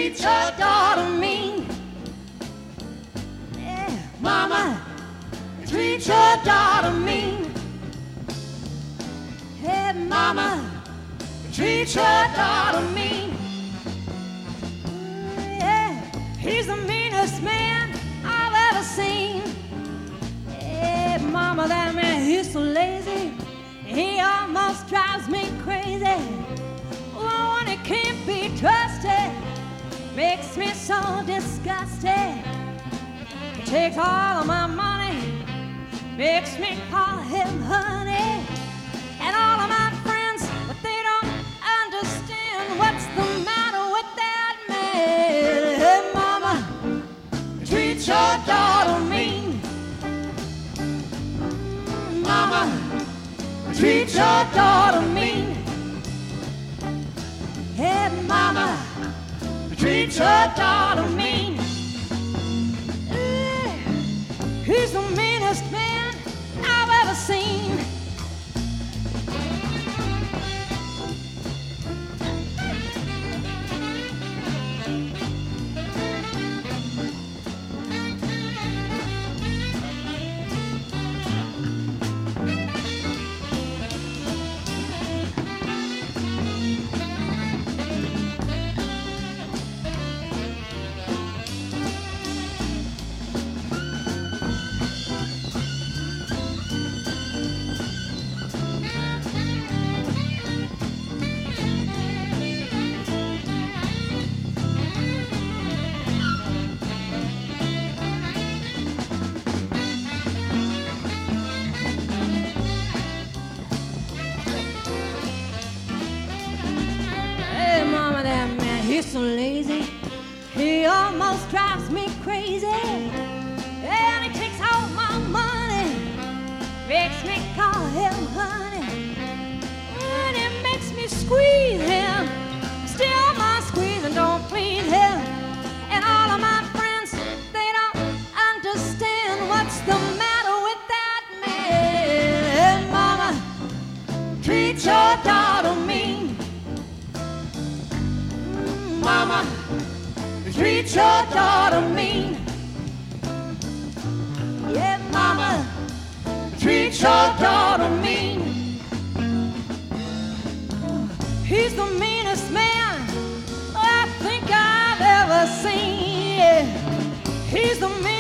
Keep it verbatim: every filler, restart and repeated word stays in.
treat your daughter mean. Yeah, mama, treat your daughter mean. Hey, mama, treat your daughter mean. Mm, yeah, he's the meanest man I've ever seen. Hey, mama, that man, he's so lazy. He almost drives me crazy. Oh, when he can't be trusted, makes me so disgusted. He takes all of my money, makes me call him honey. And all of my friends, but they don't understand what's the matter with that man. Hey, mama, treat your daughter mean. Mama, treat your daughter mean. Hey, mama, treat your daughter mean. Uh, he's the meanest man I've ever seen. He's so lazy, he almost drives me crazy. And he takes all my money, makes me call him honey. And it makes me squeeze him, still my squeeze and don't please him. And all of my friends, they don't understand what's the matter with that man. And mama, treat your daughter mean. Mama, treat your daughter mean. Yeah, mama, treat your daughter mean. He's the meanest man I think I've ever seen. Yeah, he's the meanest